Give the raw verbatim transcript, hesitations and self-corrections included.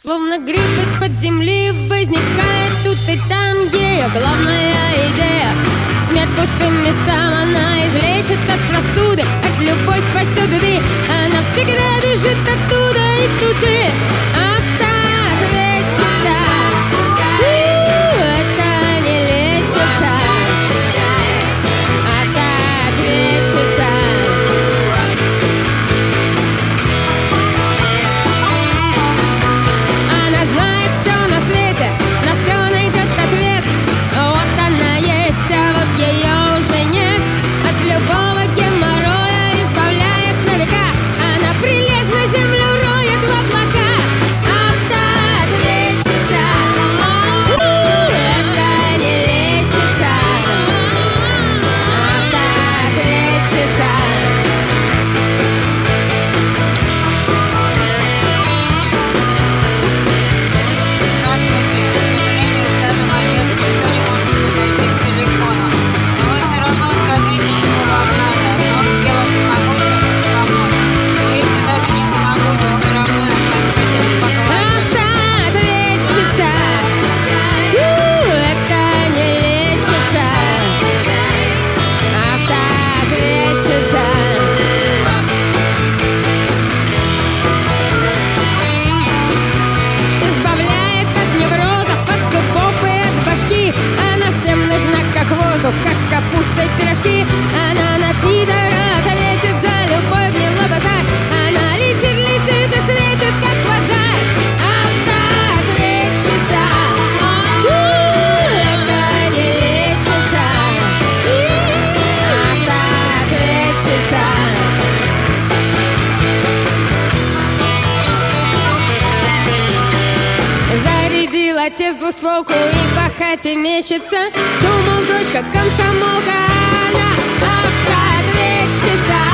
Словно гриб из-под земли возникает тут и там ее главная идея. Смерть пустым местам, она излечит от простуды, от любой спасет беды. Она всегда бежит оттуда и туды. Автоответчица, это не лечится. Автоответчица. Она знает все на свете, на все найдет ответ. Вот она есть, а вот ее уже нет. От любого геморроя избавляет на века. Она прилежно землю роет в облака. Автоответчица, это не лечится. Автоответчица. Автоответчица, это не лечится. Автоответчица. Избавляет от неврозов, от зубов и от башки. Она всем нужна как воздух, как с капустой пирожки. Она на пидора ответит за любой гнилой базар. Она летит, летит и светит, как квазар. Автоответчица, это не лечится. Автоответчица. Зарядил отец двустволку и по хате мечется. Думал, дочка комсомолка, она автоответчица.